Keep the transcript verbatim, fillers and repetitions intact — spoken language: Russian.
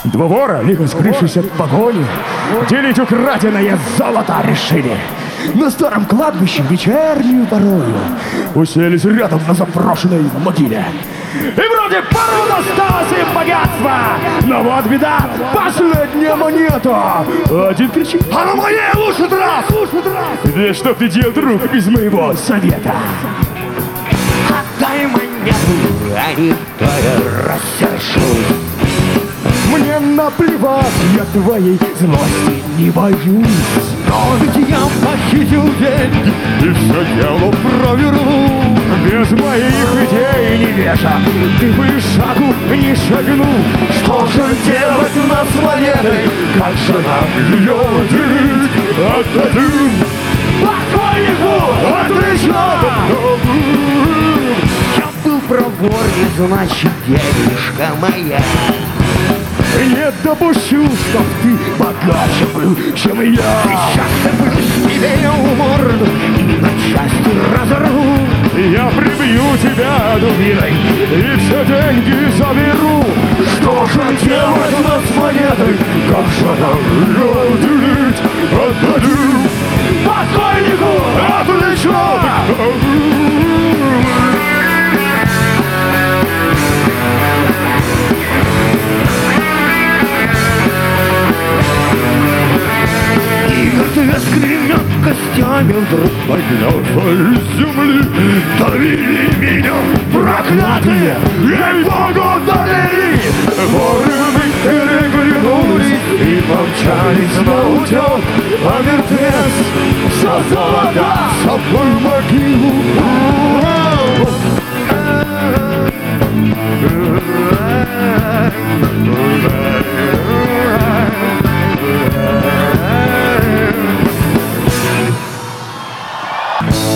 Два вора, лихо скрывшись от погони, делить украденное золото решили. На старом кладбище вечернюю порою уселись рядом на заброшенной могиле. И вроде пору досталось им богатство, но вот беда, последняя монета. Один кричит: а на моей лучше драк, лучше драк. Да что ты делал, друг, без моего совета? Отдай монету, а не то я рассершусь. Мне наплевать, я твоей злости не боюсь. Но ведь я похитил деньги и все дело провернул. Без моих идей не веша, ты бы шагу не шагнул. Что же делать у нас с монетой? Как же нам ее делить? Отдадим покойнику! Отлично! Я был проворнее, значит, девушка моя. Не допущу, чтоб ты богаче был, чем я. Сейчас цеплюсь тебе у морду и на части разорву. Я прибью тебя дубиной и все деньги заберу. Что же делать у нас с монетой? Как же нам ее делить? Отдадим покойнику! Отлично! Мертвец гремет костями, вдруг поднялся из земли. Давили меня проклятые, ей-богу давили. Воры мы переглянулись И помчались на утек, а мертвец все золото с собой в могилу. Ура!